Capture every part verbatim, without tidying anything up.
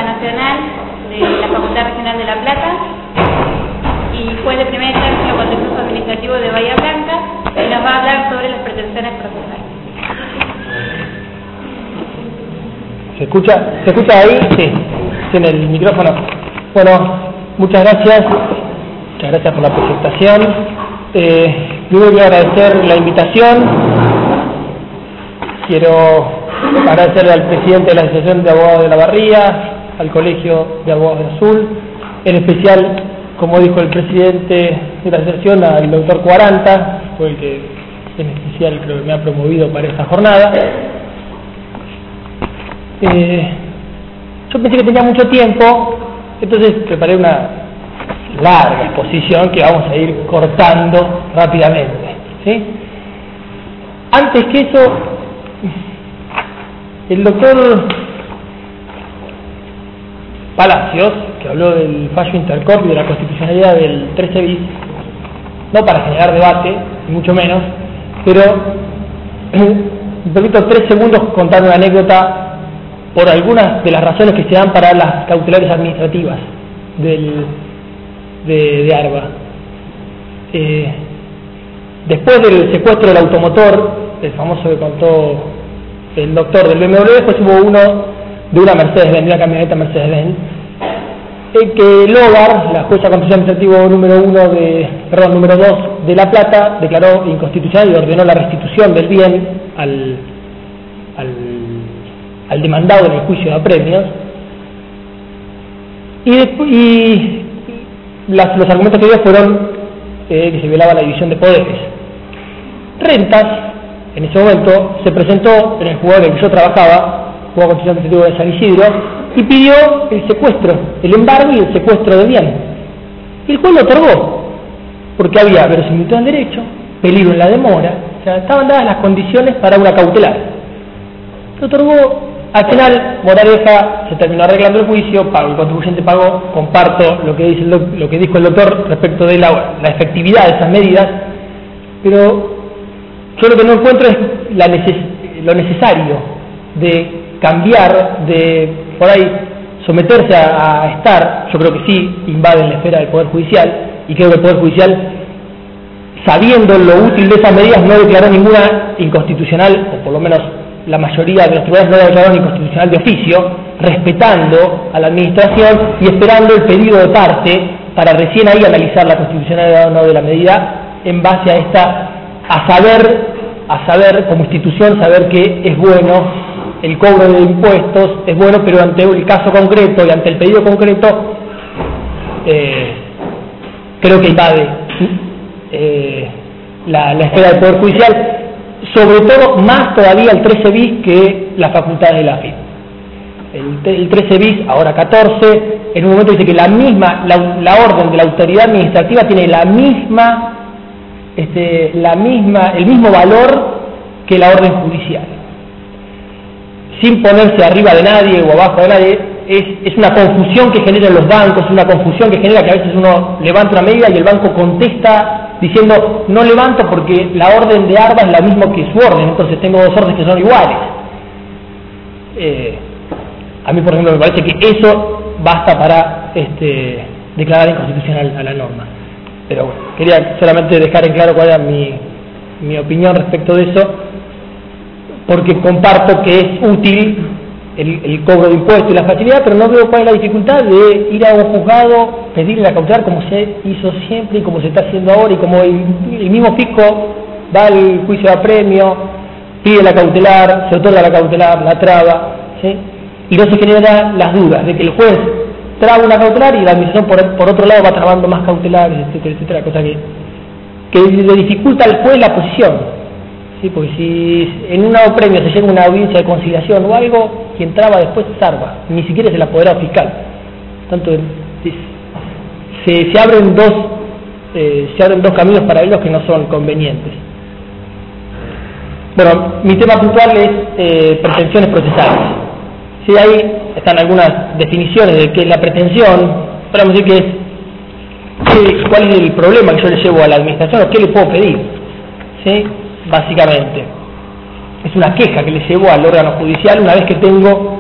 Nacional de la Facultad Regional de La Plata y fue de primer tercio contencioso administrativo de Bahía Blanca y nos va a hablar sobre las pretensiones procesales. ¿Se escucha? ¿Se escucha ahí? Sí, tiene el micrófono. Bueno, muchas gracias. Muchas gracias por la presentación. Eh, primero quiero agradecer la invitación. Quiero agradecerle al presidente de la Asociación de Abogados de La Barría, al Colegio de Abogados de Azul, en especial, como dijo el presidente de la asociación, al doctor Cuaranta, fue el que en especial creo que me ha promovido para esta jornada. Eh, yo pensé que tenía mucho tiempo, entonces preparé una larga exposición que vamos a ir cortando rápidamente, ¿sí? Antes que eso, el doctor Palacios, que habló del fallo Intercorp y de la constitucionalidad del trece bis, no para generar debate, ni mucho menos, pero un poquito, tres segundos contar una anécdota por algunas de las razones que se dan para las cautelares administrativas del, de, de ARBA. Eh, después del secuestro del automotor, el famoso que contó el doctor del B M W, después hubo uno de una Mercedes-Benz, de una camioneta Mercedes-Benz, en que el Hogar, la jueza contencioso administrativo número uno de, perdón, número dos de La Plata, declaró inconstitucional y ordenó la restitución del bien al, al al demandado en el juicio de apremios, y, y las, los argumentos que dio fueron eh, que se violaba la división de poderes. Rentas, en ese momento, se presentó en el juzgado en el que yo trabajaba, juzgado contencioso administrativo de San Isidro, y pidió el secuestro, el embargo y el secuestro de bien. Y el juez lo otorgó, porque había verosimilitud del derecho, peligro en la demora, o sea, estaban dadas las condiciones para una cautelar. Lo otorgó. Al final, Moraleja se terminó arreglando el juicio, pagó, el contribuyente pagó. Comparto lo que dice el doc, lo que dijo el doctor respecto de la, la efectividad de esas medidas, pero yo lo que no encuentro es la neces, lo necesario de cambiar, de por ahí someterse a, a estar, yo creo que sí, invaden la esfera del Poder Judicial, y creo que el Poder Judicial, sabiendo lo útil de esas medidas, no declaró ninguna inconstitucional, o por lo menos la mayoría de los tribunales no la declararon inconstitucional de oficio, respetando a la administración y esperando el pedido de parte para recién ahí analizar la constitucionalidad o no de la medida en base a esta, a saber, a saber como institución, saber que es bueno el cobro de impuestos, es bueno, pero ante el caso concreto y ante el pedido concreto, eh, creo que invade eh, la, la esfera del Poder Judicial, sobre todo más todavía el trece bis que las facultades de la A F I P. El, el trece bis, ahora catorce, en un momento dice que la misma, la, la orden de la autoridad administrativa tiene la misma, este, la misma, el mismo valor que la orden judicial. Sin ponerse arriba de nadie o abajo de nadie, es, es una confusión que generan los bancos, una confusión que genera que a veces uno levanta una medida y el banco contesta diciendo no levanto porque la orden de ARBA es la misma que su orden, entonces tengo dos órdenes que son iguales. Eh, a mí, por ejemplo, me parece que eso basta para este, declarar inconstitucional a la norma. Pero bueno, quería solamente dejar en claro cuál era mi, mi opinión respecto de eso, porque comparto que es útil el, el cobro de impuestos y la facilidad, pero no veo cuál es la dificultad de ir a un juzgado, pedirle la cautelar como se hizo siempre y como se está haciendo ahora, y como el, el mismo fisco da el juicio de apremio, pide la cautelar, se otorga la cautelar, la traba, ¿sí? Y no se generan las dudas de que el juez traba una cautelar y la administración por, por otro lado va trabando más cautelares, etcétera, etcétera, cosa que, que le dificulta al juez la posición. Sí, porque si en un apremio se llega a una audiencia de conciliación o algo, quien traba después es ARBA, ni siquiera es el apoderado fiscal. Tanto se, se abren dos eh, se abren dos caminos paralelos que no son convenientes. Bueno, mi tema puntual es eh, pretensiones procesales. Sí, ahí están algunas definiciones de qué es la pretensión. Podemos decir que es qué, cuál es el problema que yo le llevo a la administración o qué le puedo pedir. ¿Sí? Básicamente es una queja que le llevo al órgano judicial una vez que tengo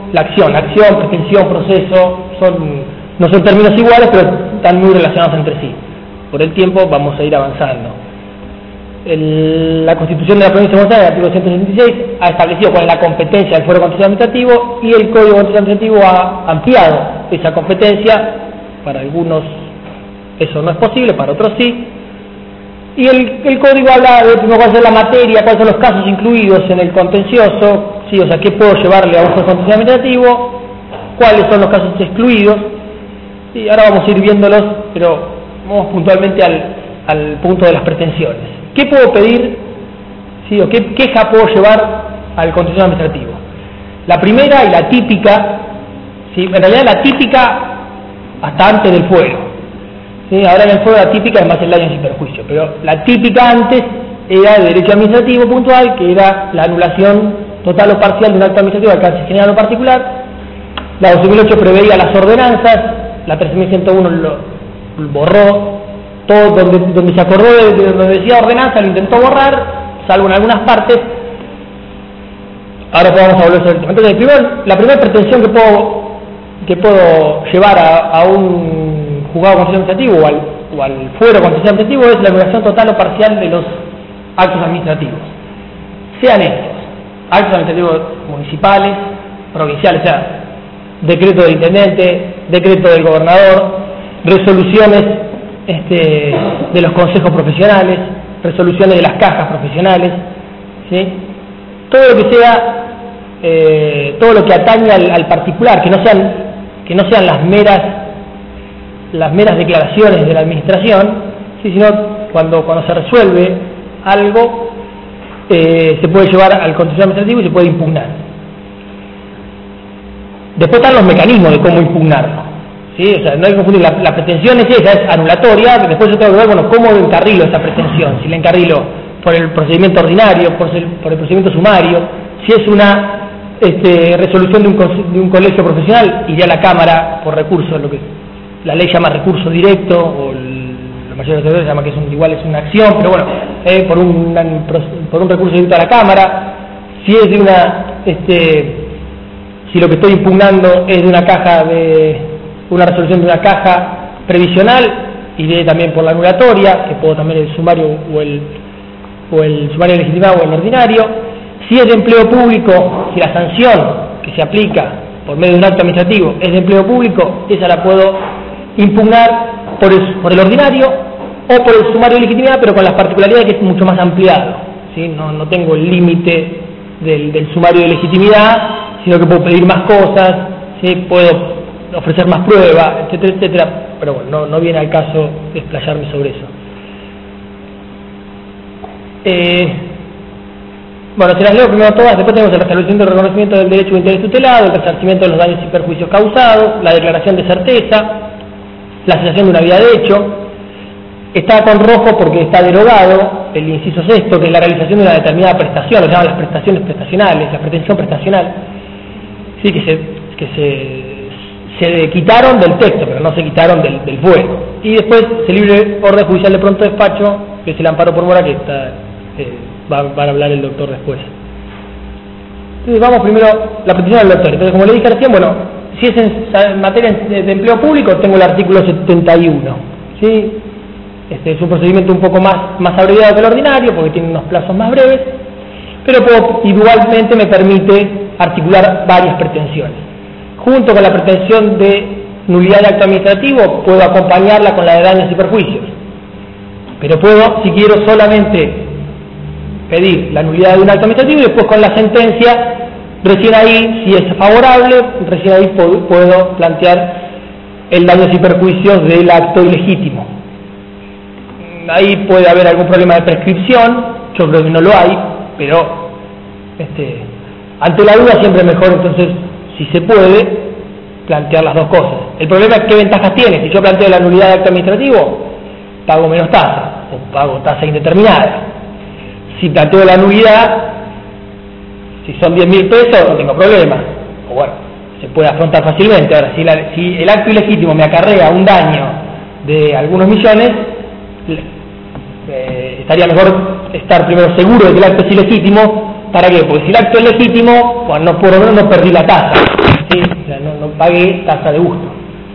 la acción. Acción, pretensión, proceso, son, no son términos iguales, pero están muy relacionados entre sí. Por el tiempo vamos a ir avanzando. El, la Constitución de la Provincia de Buenos Aires, artículo ciento setenta y seis, ha establecido cuál es la competencia del Fuero Contencioso Administrativo y el Código Contencioso Administrativo ha ampliado esa competencia. Para algunos eso no es posible, para otros sí. Y el, el Código habla de primero cuál es la materia, cuáles son los casos incluidos en el contencioso, sí, o sea, qué puedo llevarle a un Fuero Contencioso Administrativo, cuáles son los casos excluidos. Y ahora vamos a ir viéndolos, pero vamos puntualmente al, al punto de las pretensiones. ¿Qué puedo pedir, sí, o qué queja puedo llevar al contencioso administrativo? La primera y la típica, sí, en realidad la típica hasta antes del fuero. Sí, ahora en el fuero la típica es más el daño sin perjuicio, pero la típica antes era de derecho administrativo puntual, que era la anulación total o parcial de un acto administrativo de alcance general o particular. La doce mil ocho preveía las ordenanzas, la trece mil ciento uno lo borró. Todo donde, donde se acordó de, de donde decía ordenanza lo intentó borrar, salvo en algunas partes. Ahora podemos volver sobre el tema. Entonces, primer, la primera pretensión que puedo que puedo llevar a, a un juzgado contencioso administrativo o al, o al fuero contencioso administrativo es la anulación total o parcial de los actos administrativos. Sean estos actos administrativos municipales, provinciales, o sea, decreto del intendente, decreto del gobernador, resoluciones Este, de los consejos profesionales, resoluciones de las cajas profesionales, ¿sí? Todo lo que sea, eh, todo lo que atañe al, al particular, que no sean, que no sean las meras, las meras declaraciones de la administración, ¿sí? Sino cuando, cuando se resuelve algo, eh, se puede llevar al contencioso administrativo y se puede impugnar. Después están los mecanismos de cómo impugnarlo. Sí, o sea, no hay que confundir, la, la pretensión es esa, es anulatoria, después yo tengo que ver, bueno, cómo encarrilo esa pretensión, si la encarrilo por el procedimiento ordinario, por el, por el procedimiento sumario, si es una este, resolución de un, de un colegio profesional, iría a la Cámara por recurso, lo que la ley llama recurso directo, o el, la mayoría de los sectores llama que es un, igual es una acción, pero bueno, eh, por, un, por un recurso directo a la Cámara. Si es de una, este, si lo que estoy impugnando es de una caja de una resolución de una caja previsional, iré también por la anulatoria, que puedo también el sumario o el, o el sumario legitimado o el ordinario. Si es de empleo público, si la sanción que se aplica por medio de un acto administrativo es de empleo público, esa la puedo impugnar por el, por el ordinario o por el sumario de legitimidad, pero con las particularidades que es mucho más ampliado, ¿sí? No, no tengo el límite del, del sumario de legitimidad, sino que puedo pedir más cosas, ¿sí? Puedo ofrecer más pruebas, etcétera, etcétera, pero bueno, no, no viene al caso explayarme sobre eso. Eh, bueno, se las leo primero todas, después tenemos el restablecimiento del reconocimiento del derecho de interés tutelado, el resarcimiento de los daños y perjuicios causados, la declaración de certeza, la cesación de una vía de hecho. Está con rojo porque está derogado el inciso sexto, que es la realización de una determinada prestación, lo llaman las prestaciones prestacionales, la pretensión prestacional, sí, que se, que se se quitaron del texto, pero no se quitaron del, del fuero. Y después se libre orden judicial de pronto despacho, que es el amparo por mora, que está, eh, va, va a hablar el doctor después. Entonces vamos primero la petición del doctor. Entonces, como le dije recién, bueno, si es en materia de, de empleo público, tengo el artículo setenta y uno, ¿sí? Este es un procedimiento un poco más, más abreviado que el ordinario, porque tiene unos plazos más breves, pero puedo, igualmente me permite articular varias pretensiones. Junto con la pretensión de nulidad de acto administrativo, puedo acompañarla con la de daños y perjuicios. Pero puedo, si quiero, solamente pedir la nulidad de un acto administrativo y después con la sentencia, recién ahí, si es favorable, recién ahí puedo, puedo plantear el daños y perjuicios del acto ilegítimo. Ahí puede haber algún problema de prescripción, yo creo que no lo hay, pero este, ante la duda siempre es mejor, entonces, si se puede, plantear las dos cosas. El problema es qué ventajas tiene. Si yo planteo la nulidad de acto administrativo, pago menos tasa, o pago tasa indeterminada. Si planteo la nulidad, si son diez mil pesos, no tengo problema. O bueno, se puede afrontar fácilmente. Ahora, si, la, si el acto ilegítimo me acarrea un daño de algunos millones, eh, estaría mejor estar primero seguro de que el acto es ilegítimo ¿para qué? Porque si el acto es legítimo, pues no, por lo menos no perdí la tasa, ¿sí? O sea, no, no pagué tasa de gusto.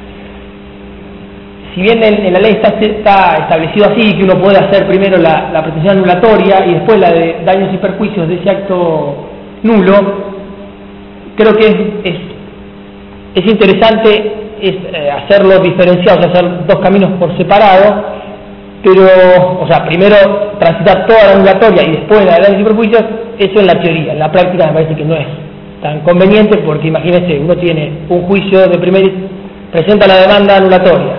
Si bien en, en la ley está, está establecido así, que uno puede hacer primero la, la pretensión anulatoria y después la de daños y perjuicios de ese acto nulo, creo que es, es, es interesante es, eh, hacerlo diferenciado, hacer dos caminos por separado, pero, o sea, primero transitar toda la anulatoria y después la de daños y perjuicios, eso en la teoría. En la práctica me parece que no es tan conveniente, porque imagínense, uno tiene un juicio de primer, presenta la demanda anulatoria,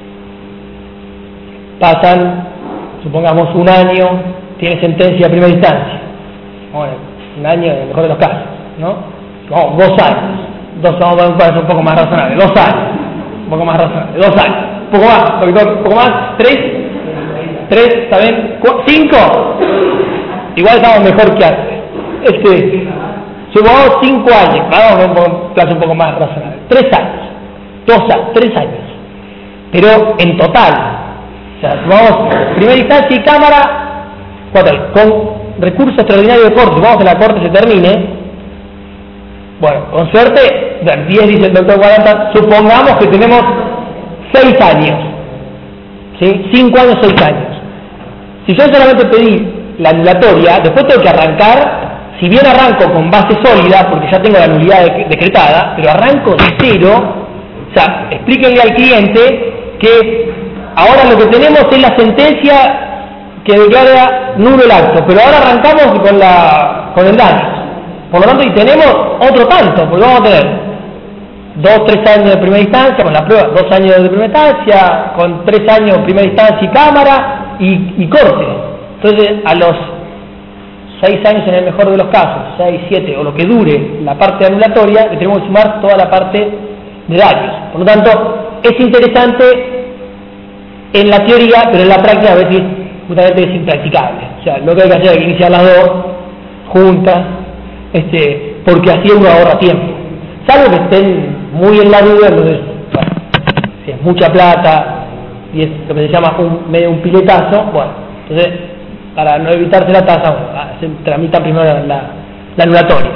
pasan, supongamos, un año, tiene sentencia de primera instancia, bueno, un año en el mejor de los casos, ¿no? No, dos años, dos años parece un poco más razonable, dos años, un poco más razonable, dos años, un poco más, un poco más, tres, tres, ¿está bien? ¿Cinco? Igual estamos mejor que antes. Este, supongamos cinco años, vamos a un plazo un poco más razonable, tres años, dos años, tres años, pero en total. O sea, vamos, primera instancia y cámara, cuatro, con recurso extraordinario de corte, vamos a que la corte se termine, bueno, con suerte, diez dice el doctor cuarenta, supongamos que tenemos seis años, ¿sí? cinco años, seis años. Si yo solamente pedí la anulatoria, después tengo que arrancar, si bien arranco con base sólida, porque ya tengo la nulidad decretada, pero arranco de cero, o sea, explíquenle al cliente que ahora lo que tenemos es la sentencia que declara nulo el acto, pero ahora arrancamos con, la, con el daño. Por lo tanto, y tenemos otro tanto, porque vamos a tener dos, tres años de primera instancia, con la prueba, dos años de primera instancia, con tres años de primera instancia y cámara, y, y corte. Entonces, a los seis años en el mejor de los casos, seis, siete, o lo que dure la parte anulatoria, le tenemos que sumar toda la parte de daños. Por lo tanto, es interesante en la teoría, pero en la práctica a veces justamente es impracticable. O sea, lo que hay que hacer es iniciar las dos juntas, este, porque así uno ahorra tiempo. Salvo que estén muy en la duda, entonces, bueno, si es mucha plata y es lo que se llama un, medio un piletazo, bueno, entonces, para no evitarse la tasa, bueno, se tramita primero la, la, la anulatoria.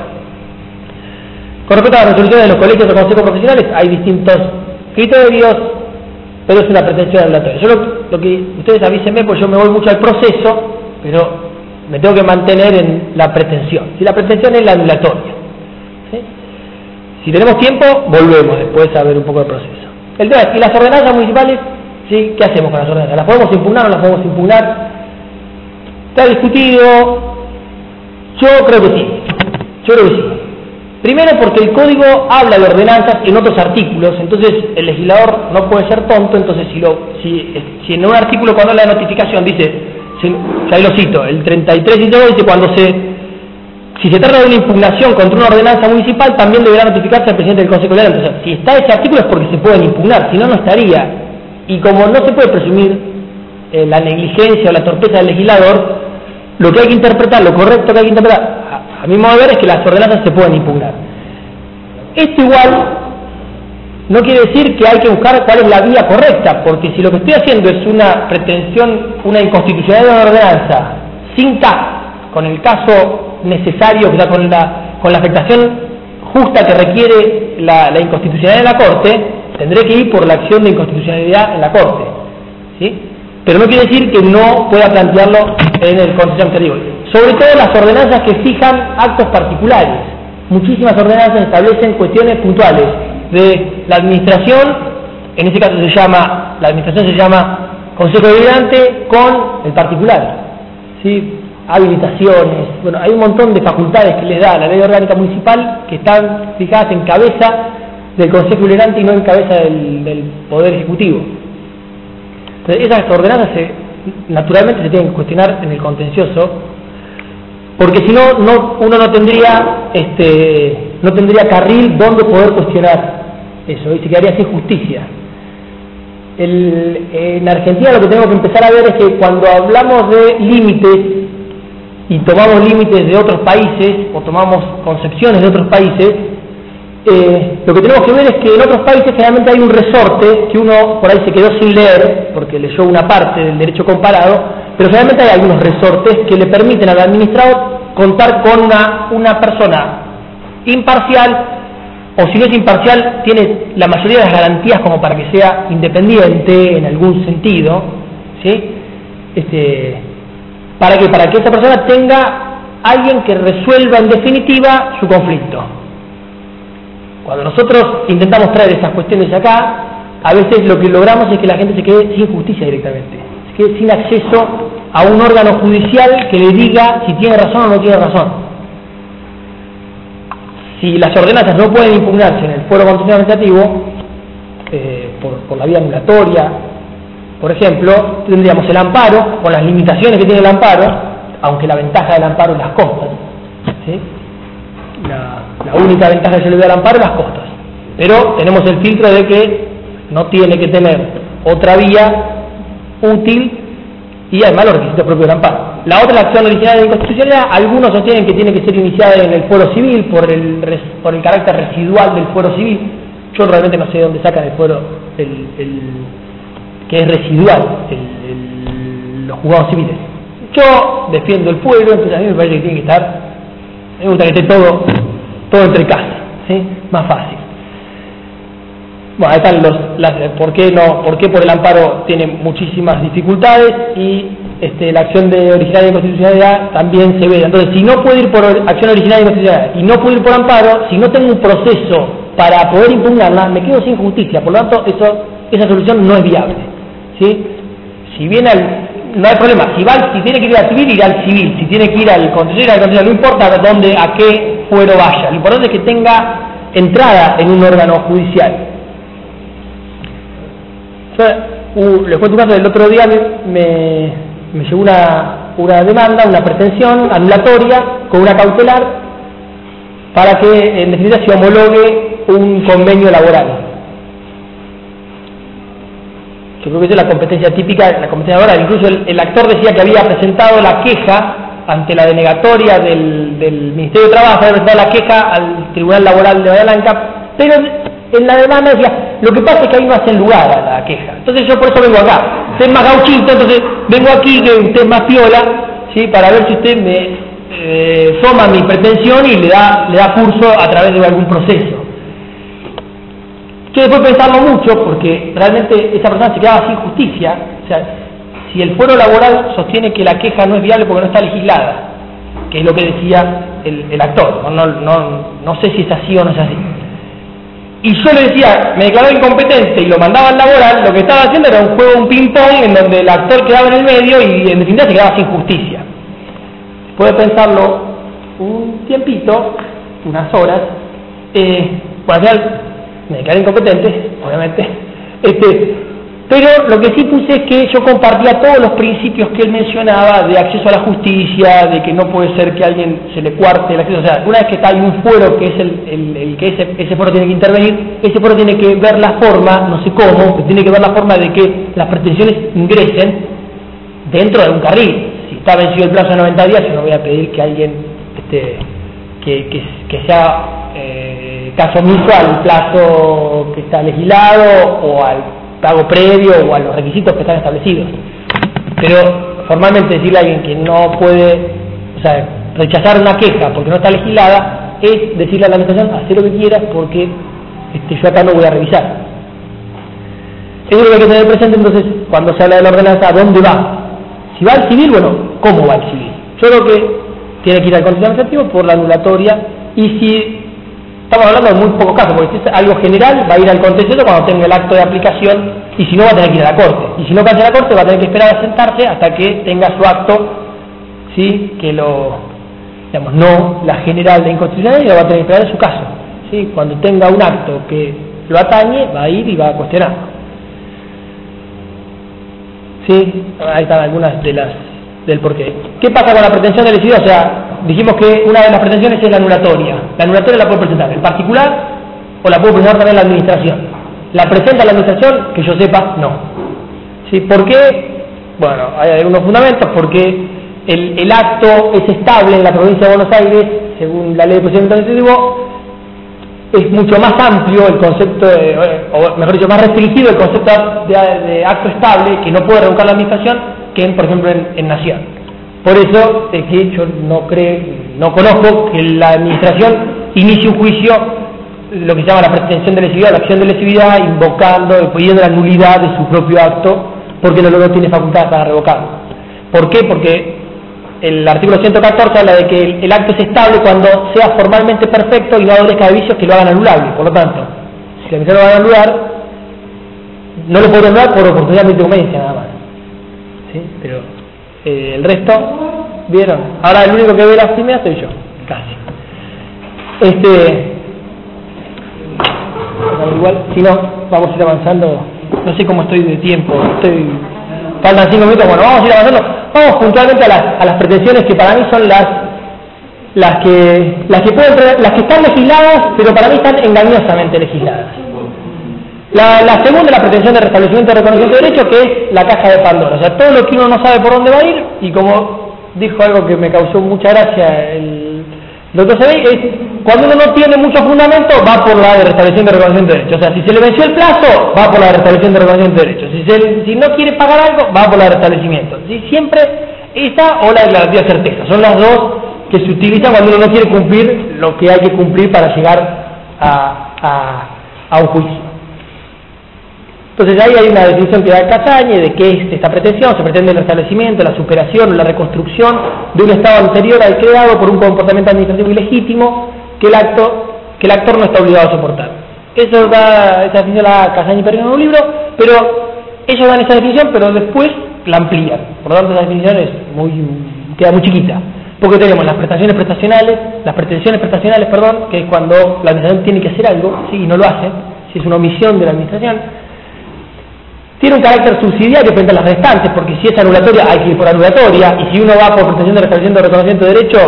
Con respecto a las resoluciones de los colegios o consejos profesionales, hay distintos criterios, pero es una pretensión anulatoria. Yo lo, lo que ustedes avísenme, pues yo me voy mucho al proceso, pero me tengo que mantener en la pretensión. Si la pretensión es la anulatoria, ¿sí? Si tenemos tiempo, volvemos después a ver un poco el proceso. El tema es, ¿y las ordenanzas municipales? ¿Sí? ¿Qué hacemos con las ordenanzas? ¿Las podemos impugnar o no las podemos impugnar? Está discutido. Yo creo que sí. Yo creo que sí. Primero porque el código habla de ordenanzas en otros artículos, entonces el legislador no puede ser tonto, entonces si, lo, si, si en un artículo cuando habla de notificación dice, ya ahí lo cito, el treinta y tres y todo dice cuando se, si se trata de una impugnación contra una ordenanza municipal también deberá notificarse al presidente del Consejo Deliberante. Entonces, si está ese artículo es porque se pueden impugnar, si no, no estaría. Y como no se puede presumir eh, la negligencia o la torpeza del legislador, lo que hay que interpretar, lo correcto que hay que interpretar, a mi modo de ver, es que las ordenanzas se pueden impugnar. Esto igual no quiere decir que hay que buscar cuál es la vía correcta, porque si lo que estoy haciendo es una pretensión, una inconstitucionalidad de una ordenanza, sin caso, con el caso necesario, o sea, con la, con la afectación justa que requiere la, la inconstitucionalidad en la Corte, tendré que ir por la acción de inconstitucionalidad en la Corte, ¿sí? Pero no quiere decir que no pueda plantearlo en el Consejo Administrativo. Sobre todo las ordenanzas que fijan actos particulares. Muchísimas ordenanzas establecen cuestiones puntuales de la administración, en este caso se llama, la administración se llama Consejo Deliberante con el particular, ¿sí? Habilitaciones, bueno, hay un montón de facultades que les da la ley orgánica municipal que están fijadas en cabeza del Consejo Deliberante y no en cabeza del, del Poder Ejecutivo. Entonces esas ordenanzas se, naturalmente se tienen que cuestionar en el contencioso, porque si no, no uno no tendría este no tendría carril donde poder cuestionar eso, y se quedaría sin justicia. El, en Argentina lo que tenemos que empezar a ver es que cuando hablamos de límites y tomamos límites de otros países o tomamos concepciones de otros países, eh, lo que tenemos que ver es que en otros países generalmente hay un resorte que uno por ahí se quedó sin leer porque leyó una parte del derecho comparado, pero generalmente hay algunos resortes que le permiten al administrador contar con una, una persona imparcial, o si no es imparcial, tiene la mayoría de las garantías como para que sea independiente en algún sentido, ¿sí? Este, ¿para qué? Para que esa persona tenga alguien que resuelva en definitiva su conflicto. Cuando nosotros intentamos traer esas cuestiones acá, a veces lo que logramos es que la gente se quede sin justicia directamente, se quede sin acceso a un órgano judicial que le diga si tiene razón o no tiene razón. Si las ordenanzas no pueden impugnarse en el fuero contencioso administrativo, eh, por, por la vía anulatoria, por ejemplo, tendríamos el amparo, con las limitaciones que tiene el amparo, aunque la ventaja del amparo es las costas, ¿sí? La, la única ventaja que se le da al amparo es las costas, pero tenemos el filtro de que no tiene que tener otra vía útil y además los requisitos propios del amparo. La otra, la acción originaria de inconstitucionalidad, algunos sostienen que tiene que ser iniciada en el fuero civil por el, por el carácter residual del fuero civil. Yo realmente no sé de dónde sacan el fuero, el, el, que es residual, el, el, los juzgados civiles. Yo defiendo el fuero, entonces a mí me parece que tiene que estar, me gusta que esté todo, todo entre casas, ¿sí? Más fácil. Bueno, ahí están los, las, ¿por qué no, por qué por el amparo tiene muchísimas dificultades y este, la acción de originaria de inconstitucionalidad también se ve. Entonces, si no puedo ir por acción originaria de inconstitucionalidad y no puedo ir por amparo, si no tengo un proceso para poder impugnarla, me quedo sin justicia. Por lo tanto, eso, esa solución no es viable, ¿sí? Si viene al, no hay problema. Si va, si tiene que ir al civil, irá al civil. Si tiene que ir al contencioso, irá al contencioso. No importa dónde, a qué fuero vaya. Lo importante es que tenga entrada en un órgano judicial. Yo, uh, les cuento un caso. El otro día me, me, me llegó una, una demanda, una pretensión anulatoria con una cautelar para que en definitiva se homologue un convenio laboral. Yo creo que esa es la competencia típica, la competencia laboral. Incluso el, el actor decía que había presentado la queja ante la denegatoria del, del Ministerio de Trabajo, había presentado la queja al Tribunal Laboral de Bahía Blanca, pero en la demanda decía, lo que pasa es que ahí no hacen lugar a la queja. Entonces yo por eso vengo acá. Usted es más gauchito, entonces vengo aquí, que usted es más piola, ¿sí? Para ver si usted me eh, toma mi pretensión y le da, le da curso a través de algún proceso. Yo después de pensarlo mucho, porque realmente esa persona se quedaba sin justicia. O sea, si el fuero laboral sostiene que la queja no es viable porque no está legislada, que es lo que decía el, el actor, no, no, no, no sé si es así o no es así. Y yo le decía, me declaraba incompetente y lo mandaba al laboral, lo que estaba haciendo era un juego, un ping-pong, en donde el actor quedaba en el medio y en definitiva se quedaba sin justicia. Después de pensarlo un tiempito, unas horas, eh, bueno, al final me declaré incompetente, obviamente, este, pero lo que sí puse es que yo compartía todos los principios que él mencionaba de acceso a la justicia, de que no puede ser que a alguien se le cuarte el acceso. O sea, una vez que está, hay un fuero que es el, el, el que ese, ese fuero tiene que intervenir, ese fuero tiene que ver la forma, no sé cómo, pero tiene que ver la forma de que las pretensiones ingresen dentro de un carril. Si está vencido el plazo de noventa días, yo no voy a pedir que alguien este, que, que, que sea eh, caso omiso al plazo que está legislado o al pago previo o a los requisitos que están establecidos. Pero formalmente decirle a alguien que no puede, o sea, rechazar una queja porque no está legislada, es decirle a la administración, haz lo que quieras porque este, yo acá no voy a revisar. Eso es lo que hay que tener presente entonces cuando se habla de la ordenanza, ¿a dónde va? Si va al civil, bueno, ¿cómo va al civil? Yo creo que tiene que ir al contencioso administrativo por la anulatoria, y si estamos hablando de muy pocos casos, porque si es algo general, va a ir al contencioso cuando tenga el acto de aplicación, y si no, va a tener que ir a la corte. Y si no pasa a la corte, va a tener que esperar a sentarse hasta que tenga su acto, ¿sí? Que lo, digamos, no la general de inconstitucionalidad, va a tener que esperar en su caso, ¿sí? Cuando tenga un acto que lo atañe, va a ir y va a cuestionar. Sí, ahí están algunas de las del porqué. ¿Qué pasa con la pretensión de lesividad? O sea, dijimos que una de las pretensiones es la anulatoria. La anulatoria la puede presentar el particular o la puede presentar también la administración. ¿La presenta la administración? Que yo sepa, no. ¿Sí? ¿Por qué? Bueno, hay algunos fundamentos. Porque el, el acto es estable en la provincia de Buenos Aires, según la ley de procedimiento administrativo. Es mucho más amplio el concepto, de, o mejor dicho, más restringido el concepto de, de acto estable, que no puede revocar la administración, que en, por ejemplo en, en Nación. Por eso es que yo no creo, no conozco que la administración inicie un juicio, lo que se llama la pretensión de lesividad, la acción de lesividad, invocando, pidiendo la nulidad de su propio acto, porque no, no tiene facultad para revocarlo. ¿Por qué? Porque el artículo ciento catorce habla de que el, el acto es estable cuando sea formalmente perfecto y no adolezca de vicios que lo hagan anulable. Por lo tanto, si la administración lo va a anular, no lo puede anular por oportunidad de inconveniencia nada más. ¿Sí? Pero eh, el resto, ¿vieron? Ahora el único que ve las primeras soy yo, casi. Este, igual, si no, vamos a ir avanzando. No sé cómo estoy de tiempo, estoy... faltan cinco minutos, bueno, vamos a ir avanzando. Vamos puntualmente a las, a las pretensiones que para mí son las las que las que pueden las que están legisladas, pero para mí están engañosamente legisladas. La, la segunda es la pretensión de restablecimiento de reconocimiento de derecho, que es la caja de Pandora. O sea, todo lo que uno no sabe por dónde va a ir, y como dijo algo que me causó mucha gracia el doctor Sebey, es cuando uno no tiene mucho fundamento, va por la de restablecimiento de reconocimiento de derecho. O sea, si se le venció el plazo, va por la de restablecimiento de reconocimiento de derecho. Si, se, si no quiere pagar algo, va por la de restablecimiento. Si siempre esta o la declarativa de certeza. Son las dos que se utilizan cuando uno no quiere cumplir lo que hay que cumplir para llegar a, a, a un juicio. Entonces ahí hay una definición que da Casañe de qué es esta pretensión. Se pretende el restablecimiento, la superación o la reconstrucción de un estado anterior al creado por un comportamiento administrativo ilegítimo que el acto que el actor no está obligado a soportar. Eso da, esa definición la da Casañe y Peregrino en un libro, pero ellos dan esa definición, pero después la amplían. Por lo tanto, esa definición es muy, queda muy chiquita. Porque tenemos las prestaciones prestacionales, las pretensiones prestacionales, perdón, que es cuando la administración tiene que hacer algo, sí, y no lo hace, si es una omisión de la administración. Tiene un carácter subsidiario frente a las restantes, porque si es anulatoria hay que ir por anulatoria, y si uno va por pretensión de restablecimiento de reconocimiento de derecho,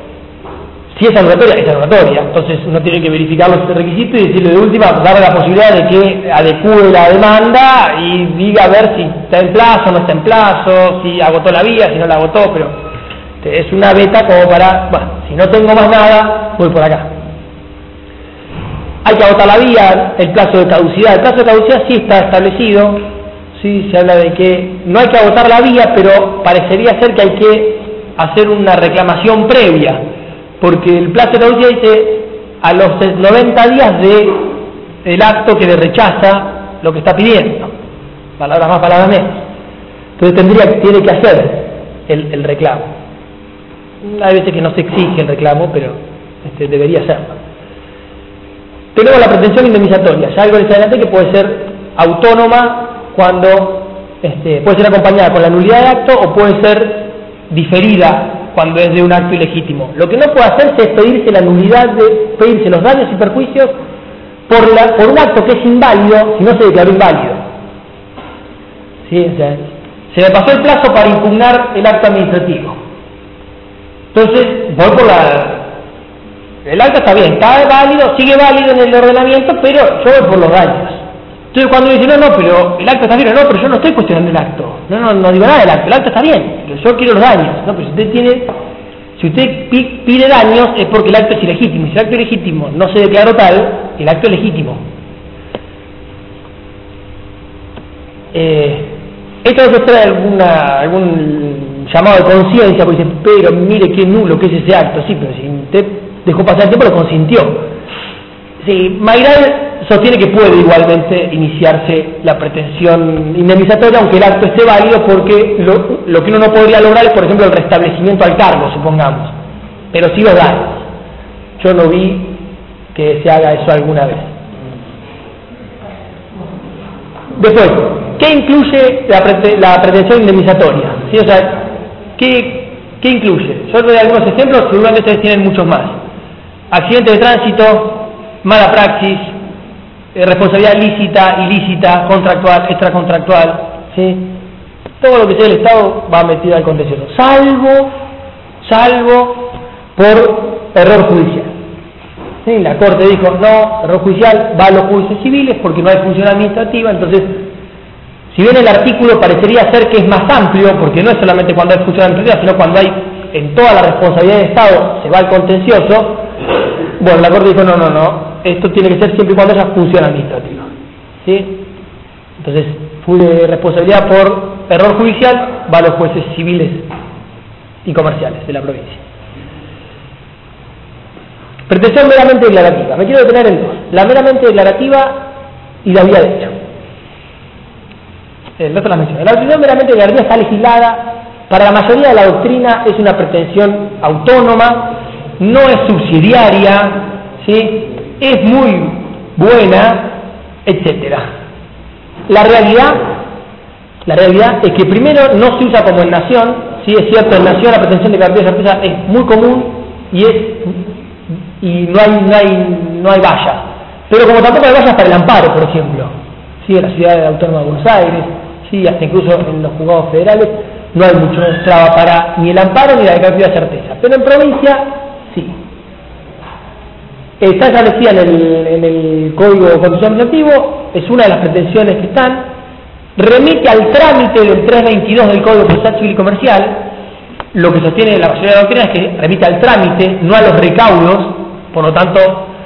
si es anulatoria, es anulatoria. Entonces uno tiene que verificar los requisitos y decirle de última, darle la posibilidad de que adecue la demanda y diga a ver si está en plazo o no está en plazo, si agotó la vía, si no la agotó, pero es una beta como para, bueno, si no tengo más nada, voy por acá. Hay que agotar la vía, el plazo de caducidad. El plazo de caducidad sí está establecido. Sí, se habla de que no hay que agotar la vía, pero parecería ser que hay que hacer una reclamación previa, porque el plazo de caducidad dice a los noventa días de el acto que le rechaza lo que está pidiendo, palabras más, palabras menos. Entonces tendría, tiene que hacer el, el reclamo. Hay veces que no se exige el reclamo, pero este, debería serlo. Tenemos la pretensión indemnizatoria, ya algo les adelanté que puede ser autónoma cuando este, puede ser acompañada con la nulidad de acto o puede ser diferida cuando es de un acto ilegítimo. Lo que no puede hacerse es pedirse la nulidad de pedirse los daños y perjuicios por, la, por un acto que es inválido si no se declaró inválido. ¿Sí? O sea, se me pasó el plazo para impugnar el acto administrativo. Entonces voy por la el acto está bien, está válido, sigue válido en el ordenamiento, pero yo voy por los daños. Entonces cuando dice, no, no, pero el acto está bien, no, pero yo no estoy cuestionando el acto, no, no, no digo nada del acto, el acto está bien, pero yo quiero los daños, no, pero si usted tiene, si usted pide daños es porque el acto es ilegítimo, y si el acto ilegítimo no se declaró tal, el acto es legítimo. Eh, esto debe ser alguna, algún llamado de conciencia, porque dice, pero mire qué nulo que es ese acto, sí, pero si usted dejó pasar el tiempo, lo consintió. Sí, Mayral sostiene que puede igualmente iniciarse la pretensión indemnizatoria, aunque el acto esté válido, porque lo, lo que uno no podría lograr es, por ejemplo, el restablecimiento al cargo, supongamos, pero sí los daños. Yo no vi que se haga eso alguna vez. Después, ¿qué incluye la, prete, la pretensión indemnizatoria? ¿Sí? O sea, ¿qué, ¿qué incluye? Yo doy algunos ejemplos, seguramente ustedes tienen muchos más. Accidente de tránsito, mala praxis, eh, responsabilidad lícita, ilícita, contractual, extracontractual, ¿sí? Todo lo que sea el Estado va metido al contencioso, salvo, salvo por error judicial. ¿Sí? La Corte dijo, no, error judicial va a los juicios civiles porque no hay función administrativa. Entonces, si bien el artículo parecería ser que es más amplio, porque no es solamente cuando hay función administrativa, sino cuando hay en toda la responsabilidad del Estado se va al contencioso. Bueno, la Corte dijo, no, no, no, esto tiene que ser siempre y cuando haya función administrativa. ¿Sí? Entonces, fue de responsabilidad por error judicial, va a los jueces civiles y comerciales de la provincia. Pretensión meramente declarativa. Me quiero detener en dos. La meramente declarativa y la vía de hecho. El resto las menciono. La pretensión meramente declarativa está legislada. Para la mayoría de la doctrina es una pretensión autónoma, no es subsidiaria, ¿sí? Es muy buena, etcétera. La realidad, la realidad es que primero no se usa como en nación, ¿sí? Es cierto, en nación la pretensión declarativa de certeza es muy común y es y no hay no hay no hay vallas, pero como tampoco hay vallas para el amparo, por ejemplo, ¿sí? En la ciudad autónoma de Buenos Aires, ¿sí? Hasta incluso en los juzgados federales no hay mucho traba para ni el amparo ni la declarativa de certeza, pero en provincia sí. Está establecida en el, en el Código de Constitución Administrativo, es una de las pretensiones que están, remite al trámite del trescientos veintidós del Código Procesal Civil y Comercial. Lo que sostiene la mayoría de la doctrina es que remite al trámite, no a los recaudos, por lo tanto,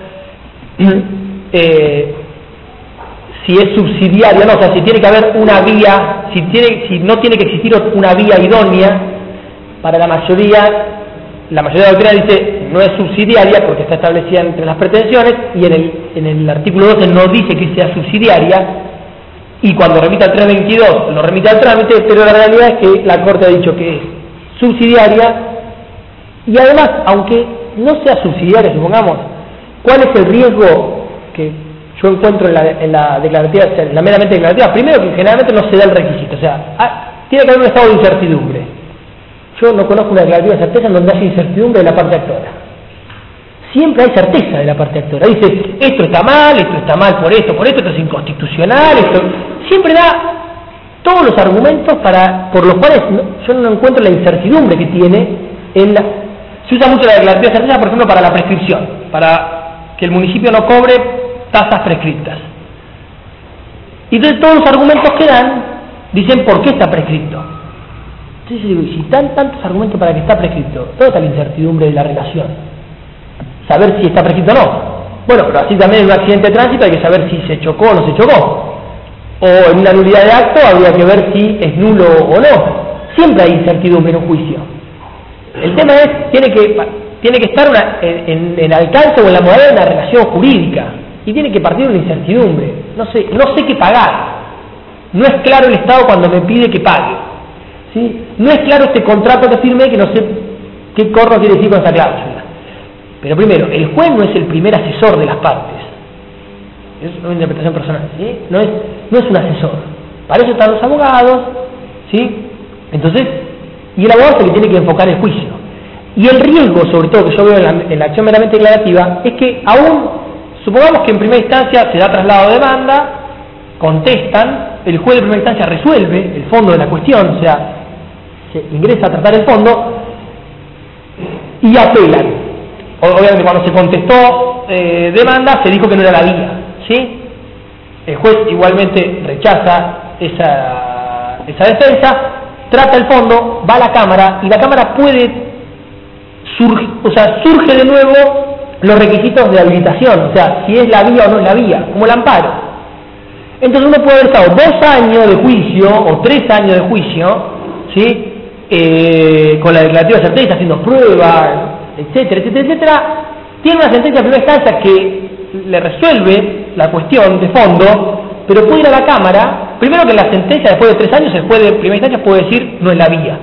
eh, si es subsidiaria, no, o sea, si tiene que haber una vía, si, tiene, si no tiene que existir una vía idónea, para la mayoría, la mayoría de la doctrina dice no es subsidiaria porque está establecida entre las pretensiones, y en el, en el artículo doce no dice que sea subsidiaria, y cuando remite al trescientos veintidós lo remite al trámite, pero la realidad es que la Corte ha dicho que es subsidiaria, y además, aunque no sea subsidiaria, supongamos, ¿cuál es el riesgo que yo encuentro en la, en la declarativa, en la meramente declarativa? Primero, que generalmente no se da el requisito, o sea, ah, tiene que haber un estado de incertidumbre. Yo no conozco una declarativa de certeza en donde haya incertidumbre de la parte actora. Siempre hay certeza de la parte actora. Dice, esto está mal, esto está mal por esto, por esto, esto es inconstitucional, esto... Siempre da todos los argumentos para por los cuales no, yo no encuentro la incertidumbre que tiene en la... Se usa mucho la declarativa de certeza, por ejemplo, para la prescripción, para que el municipio no cobre tasas prescriptas. Y entonces todos los argumentos que dan dicen por qué está prescripto. Entonces digo, si dan tantos argumentos para que está prescripto, ¿dónde está la incertidumbre de la relación? Saber si está prescripto o no. Bueno, pero así también en un accidente de tránsito hay que saber si se chocó o no se chocó. O en una nulidad de acto habría que ver si es nulo o no. Siempre hay incertidumbre en un juicio. El tema es, tiene que, tiene que estar una, en, en, en alcance o en la modalidad de una relación jurídica. Y tiene que partir de una incertidumbre. No sé, no sé qué pagar. No es claro el Estado cuando me pide que pague. ¿Sí? No es claro este contrato que firmé, que no sé qué corno quiere decir con esa cláusula. Pero primero, el juez no es el primer asesor de las partes. Es una interpretación personal, ¿sí? No es, no es un asesor. Para eso están los abogados, ¿sí? Entonces, y el abogado es el que tiene que enfocar el juicio. Y el riesgo, sobre todo, que yo veo en la, en la acción meramente declarativa, es que aún, supongamos que en primera instancia se da traslado de demanda, contestan, el juez de primera instancia resuelve el fondo de la cuestión, o sea, se ingresa a tratar el fondo y apelan. Obviamente cuando se contestó eh, demanda se dijo que no era la vía, ¿sí? El juez igualmente rechaza esa, esa defensa, trata el fondo, va a la Cámara y la Cámara puede surgir, o sea, surge de nuevo los requisitos de habilitación, o sea, si es la vía o no es la vía, como el amparo. Entonces uno puede haber estado dos años de juicio o tres años de juicio, ¿sí? Eh, con la declarativa de certeza, haciendo pruebas, etcétera, etcétera, etcétera, tiene una sentencia de primera instancia que le resuelve la cuestión de fondo, pero puede ir a la Cámara. Primero que en la sentencia, después de tres años, el juez de primera instancia puede decir no es la vía.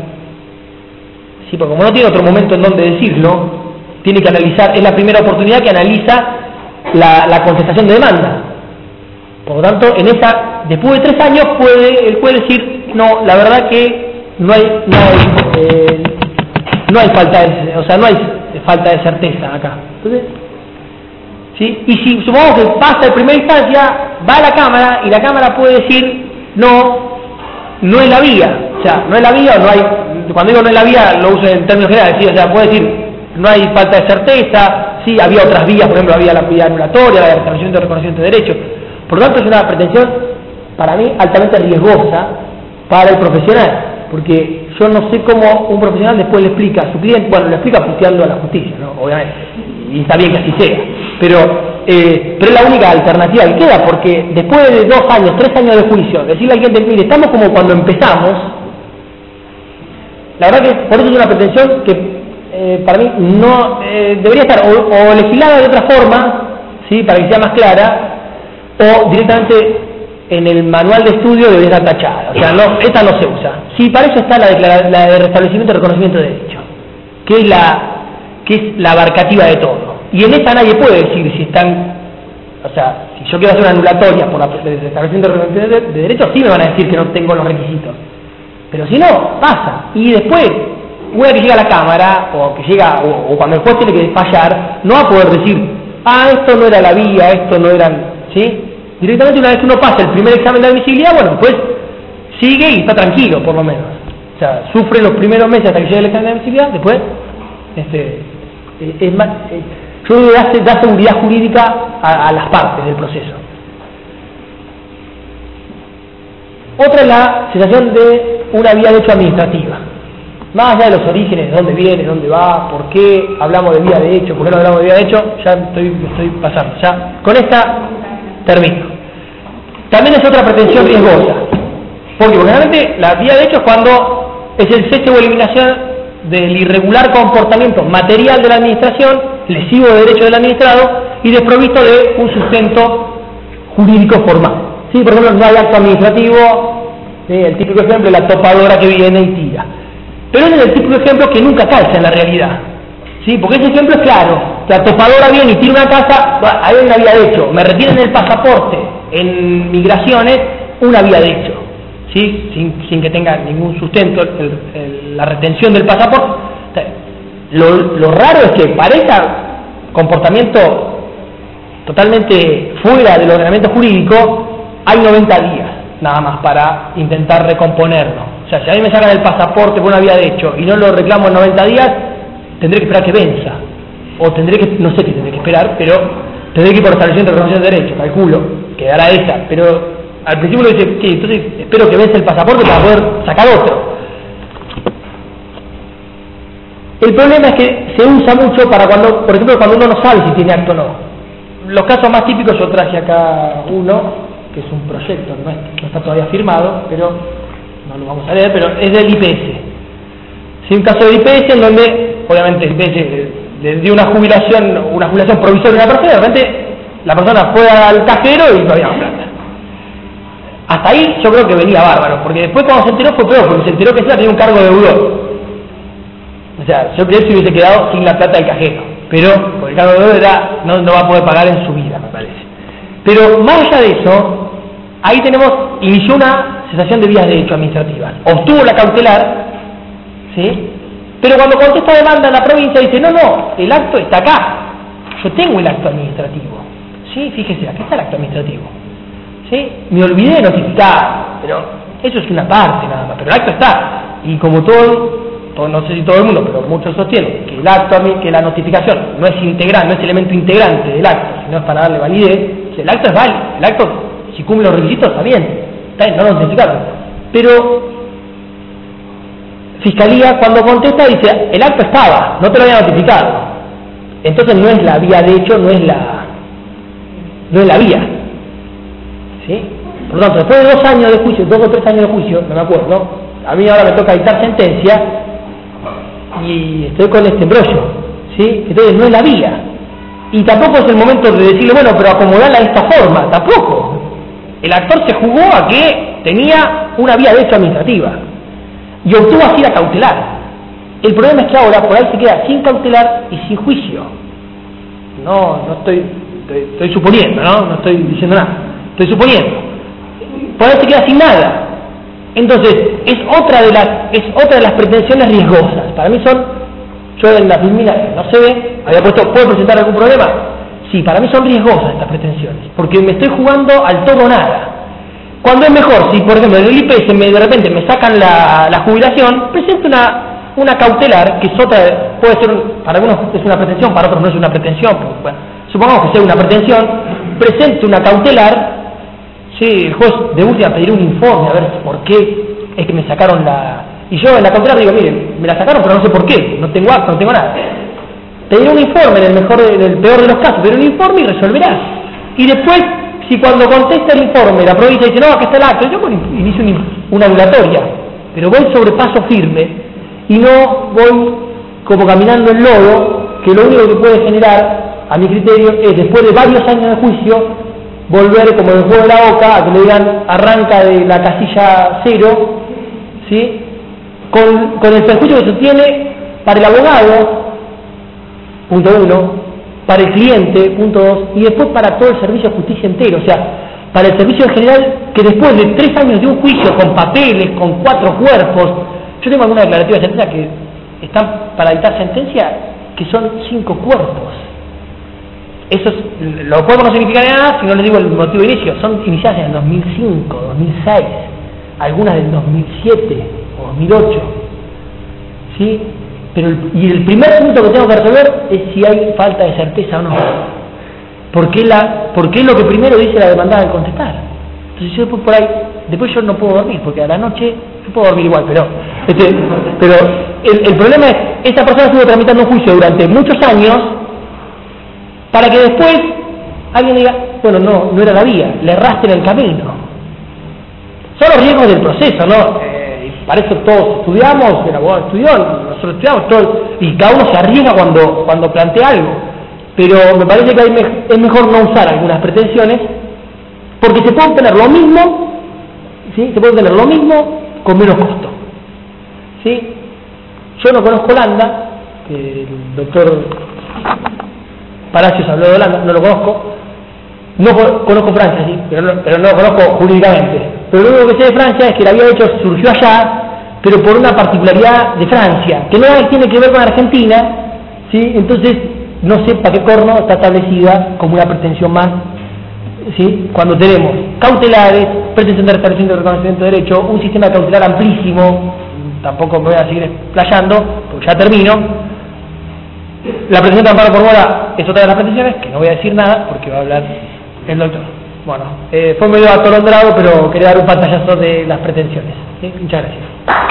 Sí, porque como no tiene otro momento en donde decirlo, tiene que analizar, es la primera oportunidad que analiza la, la contestación de demanda. Por lo tanto, en esa, después de tres años, puede, él puede decir, no, la verdad que no hay, no hay, eh, no hay falta de, o sea, no hay falta de certeza acá. Entonces, ¿sí? Y si supongamos que pasa de primera instancia, va a la Cámara y la Cámara puede decir, no, no es la vía, o sea, no es la vía o no hay, cuando digo no es la vía lo uso en términos generales, ¿sí? O sea, puede decir, no hay falta de certeza, sí, había otras vías, por ejemplo, había la vía anulatoria, la de establecimiento de reconocimiento de derechos. Por lo tanto, es una pretensión, para mí, altamente riesgosa para el profesional, porque yo no sé cómo un profesional después le explica a su cliente, bueno, le explica puteando a la justicia, ¿no? Obviamente, y está bien que así sea, pero, eh, pero es la única alternativa que queda, porque después de dos años, tres años de juicio, decirle al cliente, mire, estamos como cuando empezamos, la verdad que por eso es una pretensión que eh, para mí no eh, debería estar o, o legislada de otra forma, ¿sí? Para que sea más clara, o directamente en el manual de estudio debería estar tachada. O sea, no, esta no se usa. Sí, para eso está la de, la de restablecimiento y reconocimiento de derecho, que es la que es la abarcativa de todo. Y en esta nadie puede decir si están, o sea, si yo quiero hacer una anulatoria por la de restablecimiento y reconocimiento de, de derecho, sí me van a decir que no tengo los requisitos. Pero si no, pasa. Y después, una vez que llega a la Cámara, o que llega, o, o cuando el juez tiene que fallar, no va a poder decir, ah, esto no era la vía, esto no eran, ¿sí? Directamente una vez que uno pasa el primer examen de admisibilidad, bueno, pues sigue y está tranquilo, por lo menos. O sea, sufre los primeros meses hasta que llegue el examen de admisibilidad, después, este, es más, eh, yo creo que da, da seguridad jurídica a, a las partes del proceso. Otra es la cesación de una vía de hecho administrativa. Más allá de los orígenes, de dónde viene, dónde va, por qué hablamos de vía de hecho, por qué no hablamos de vía de hecho, ya estoy, me estoy pasando. Ya con esta termino. También es otra pretensión riesgosa. ¿Por qué? Porque realmente la vía de hecho es cuando es el cese o eliminación del irregular comportamiento material de la administración, lesivo de derecho del administrado y desprovisto de un sustento jurídico formal. Sí, por ejemplo, no hay acto administrativo, ¿sí? El típico ejemplo es la topadora que viene y tira. Pero ese es el típico ejemplo que nunca calza en la realidad, ¿sí? Porque ese ejemplo es claro. La topadora viene y tira una casa, hay una vía de hecho. Me retienen el pasaporte en migraciones, una vía de hecho, ¿sí? Sin, sin que tenga ningún sustento el, el, la retención del pasaporte. Lo, lo raro es que para ese comportamiento totalmente fuera del ordenamiento jurídico hay noventa días nada más para intentar recomponerlo. O sea, si a mí me sacan el pasaporte por una vía de hecho y no lo reclamo en noventa días, tendré que esperar que venza. O tendré que, no sé qué tendré que esperar, pero tendré que ir por establecimiento de reconocimiento de derecho, calculo, quedará esa. Pero al principio uno dice, sí, entonces espero que venza el pasaporte para poder sacar otro. El problema es que se usa mucho para cuando, por ejemplo, cuando uno no sabe si tiene acto o no. Los casos más típicos, yo traje acá uno, que es un proyecto, no, es, no está todavía firmado, pero no lo vamos a leer, pero es del I P S. Sí, un caso del I P S en donde, obviamente, el I P S le dio una jubilación, una jubilación provisoria a una persona, y de repente la persona fue al cajero y no había más plata. Hasta ahí yo creo que venía bárbaro, porque después cuando se enteró fue peor, porque se enteró que ella tenía un cargo de deudor. O sea, yo creo que se hubiese quedado sin la plata del cajero, pero porque el cargo de deudor era, no, no va a poder pagar en su vida, me parece. Pero más allá de eso, ahí tenemos, inició una cesación de vías de hecho administrativas. Obtuvo la cautelar, ¿sí? Pero cuando contesta demanda en la provincia dice, no, no, el acto está acá. Yo tengo el acto administrativo. Sí, fíjese, aquí está el acto administrativo. ¿Sí? Me olvidé de notificar, pero eso es una parte nada más, pero el acto está. Y como todo, todo, no sé si todo el mundo, pero muchos sostienen que el acto, que la notificación no es integral, no es elemento integrante del acto, sino es para darle validez, el acto es válido, el acto, si cumple los requisitos, está bien, está bien, no lo notificaron. Pero Fiscalía cuando contesta dice, el acto estaba, no te lo había notificado. Entonces no es la vía de hecho, no es la, no es la vía. ¿Sí? Por lo tanto, después de dos años de juicio, dos o tres años de juicio, no me acuerdo, a mí ahora me toca dictar sentencia y estoy con este embrollo, ¿sí? Entonces no es la vía. Y tampoco es el momento de decirle, bueno, pero acomodarla de esta forma, tampoco. El actor se jugó a que tenía una vía de hecho administrativa y obtuvo así la cautelar. El problema es que ahora por ahí se queda sin cautelar y sin juicio. No, no estoy, estoy, estoy suponiendo, ¿no? No estoy diciendo nada. Estoy suponiendo. Por ahí se queda sin nada. Entonces, es otra de las, es otra de las pretensiones riesgosas. Para mí son, yo en la filmina no se ve, había puesto, ¿puedo presentar algún problema? Sí, para mí son riesgosas estas pretensiones, porque me estoy jugando al todo o nada. Cuando es mejor, si por ejemplo en el I P S me, de repente me sacan la, la jubilación, presento una, una cautelar, que es otra, puede ser, para algunos es una pretensión, para otros no es una pretensión, porque, bueno, supongamos que sea una pretensión, presento una cautelar, sí, el juez de búsqueda pedirá un informe a ver por qué es que me sacaron la... Y yo en la cautelar digo, miren, me la sacaron pero no sé por qué, no tengo acto, no tengo nada. Pediré un informe en el mejor, en el peor de los casos, pero un informe y resolverá. Y después, si cuando contesta el informe la provincia dice, no, acá está el acto, yo bueno, inicio una, una anulatoria, pero voy sobre paso firme y no voy como caminando en lodo, que lo único que puede generar, a mi criterio, es después de varios años de juicio, volver como el juego de la Oca, a que le digan arranca de la casilla cero, ¿sí? con, con el perjuicio que se tiene para el abogado, punto uno, para el cliente, punto dos, y después para todo el servicio de justicia entero, o sea, para el servicio en general, que después de tres años de un juicio, con papeles, con cuatro cuerpos, yo tengo alguna declarativa de sentencia que están para dictar sentencia, que son cinco cuerpos. Eso es, los cuerpos no significan nada si no les digo el motivo de inicio, son iniciadas en el dos mil cinco, dos mil seis, algunas del dos mil siete o dos mil ocho, ¿sí? Pero el, y el primer punto que tengo que resolver es si hay falta de certeza o no. Porque la, porque es lo que primero dice la demandada al contestar. Entonces yo después por ahí, después yo no puedo dormir, porque a la noche yo puedo dormir igual, pero este, pero el, el problema es, esta persona estuvo tramitando un juicio durante muchos años para que después alguien diga, bueno, no, no era la vía, le erraste en el camino. Son los riesgos del proceso, ¿no? Eh, para eso todos estudiamos, el abogado estudió, nosotros estudiamos, todos, y cada uno se arriesga cuando, cuando plantea algo. Pero me parece que hay, es mejor no usar algunas pretensiones, porque se puede obtener lo mismo, ¿sí? Se puede obtener lo mismo con menos costo, ¿sí? Yo no conozco Holanda, que el doctor Palacios habló de Holanda, no lo conozco, no conozco Francia, sí, pero no, pero no lo conozco jurídicamente. Pero lo único que sé de Francia es que la vía de hecho surgió allá, pero por una particularidad de Francia, que no tiene que ver con Argentina, ¿sí? Entonces no sé para qué corno está establecida como una pretensión más, ¿sí? Cuando tenemos cautelares, pretensión de restauración de reconocimiento de derecho, un sistema cautelar amplísimo, tampoco me voy a seguir explayando, porque ya termino. La pretensión de amparo por mora es otra de las pretensiones, que no voy a decir nada, porque va a hablar el doctor. Bueno, eh, fue medio atolondrado, pero quería dar un pantallazo de las pretensiones, ¿sí? Muchas gracias.